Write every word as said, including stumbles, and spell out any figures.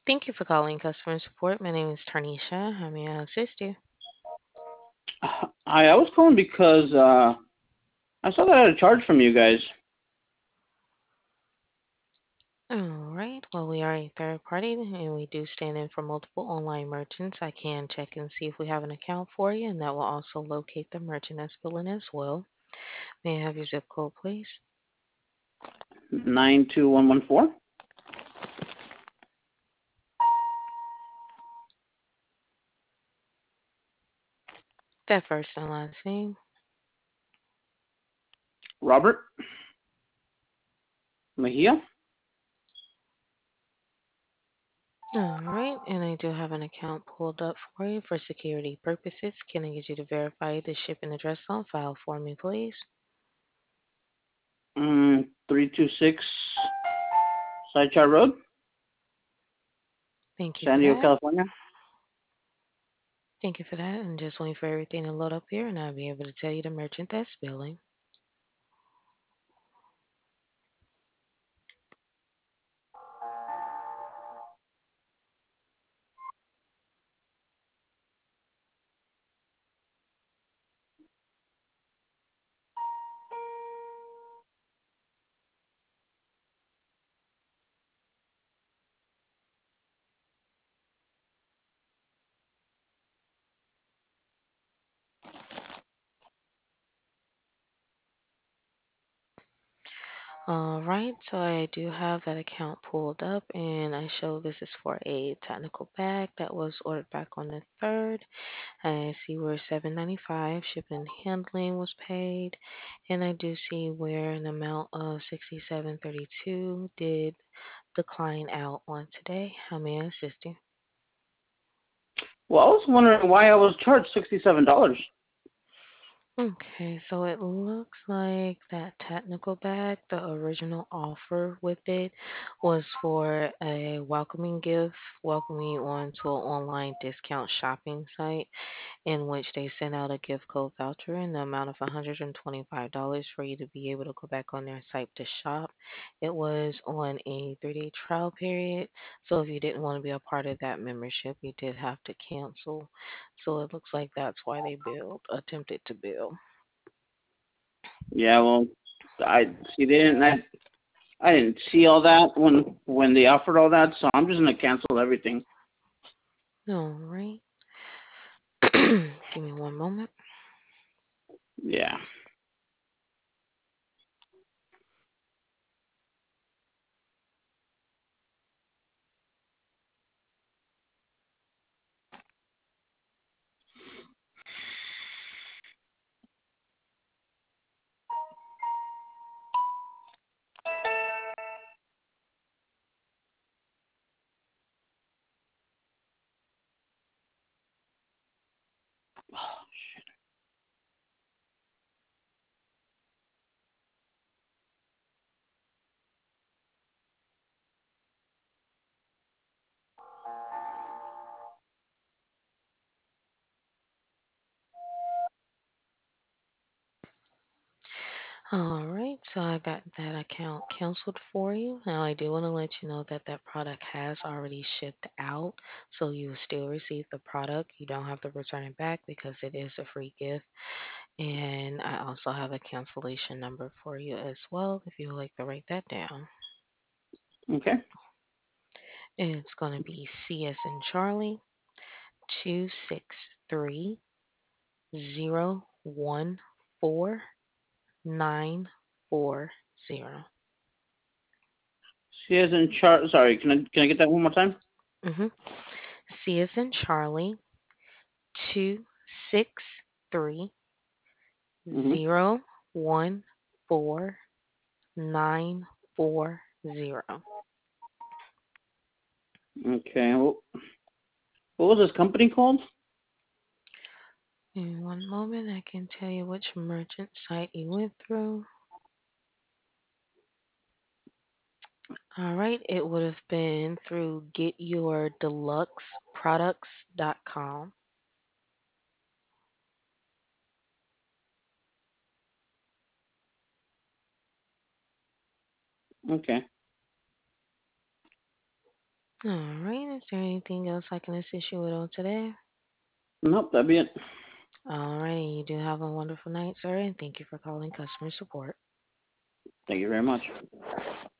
Thank you for calling customer support. My name is Tarnisha. How may I assist you? Hi, I was calling because uh, I saw that I had a charge from you guys. All right. Well, we are a third party and we do stand in for multiple online merchants. I can check and see if we have an account for you, and that will also locate the merchant that's billing as well. May I have your zip code, please? Nine two one one four. That first and last name. Robert Mejia. All right. And I do have an account pulled up for you for security purposes. Can I get you to verify the shipping address on file for me, please? Mm, three two six Sidechar Road, Thank you San for Diego, that. California. Thank you for that. And just waiting for everything to load up here, and I'll be able to tell you the merchant that's billing. All right, so I do have that account pulled up, and I show this is for a technical bag that was ordered back on the third. I see where seven ninety-five shipping and handling was paid, and I do see where an amount of sixty-seven thirty-two did decline out on today. How may I assist you? Well, I was wondering why I was charged sixty-seven dollars. Okay, so it looks like that technical bag, the original offer with it was for a welcoming gift, welcoming you onto an online discount shopping site in which they sent out a gift code voucher in the amount of one hundred twenty-five dollars for you to be able to go back on their site to shop. It was on a three day trial period, so if you didn't want to be a part of that membership, you did have to cancel. So it looks like that's why they billed, attempted to bill. Yeah, well, I see they didn't. I, I didn't see all that when when they offered all that, so I'm just gonna cancel everything. All right. Give me one moment. Yeah. All right, so I got that account canceled for you. Now, I do want to let you know that that product has already shipped out, so you will still receive the product. You don't have to return it back because it is a free gift. And I also have a cancellation number for you as well if you would like to write that down. Okay. It's going to be C S and Charlie two six three zero one four nine four zero. She isn't char. Sorry, can I can I get that one more time? Mm-hmm. C is in Charlie, two six three Mhm. zero one four nine four zero. Okay. Well, what was this company called? In one moment, I can tell you which merchant site you went through. All right, it would have been through get your deluxe products dot com. Okay. All right. Is there anything else I can assist you with on today? Nope, that'd be it. All right. You do have a wonderful night, sir, and thank you for calling customer support. Thank you very much.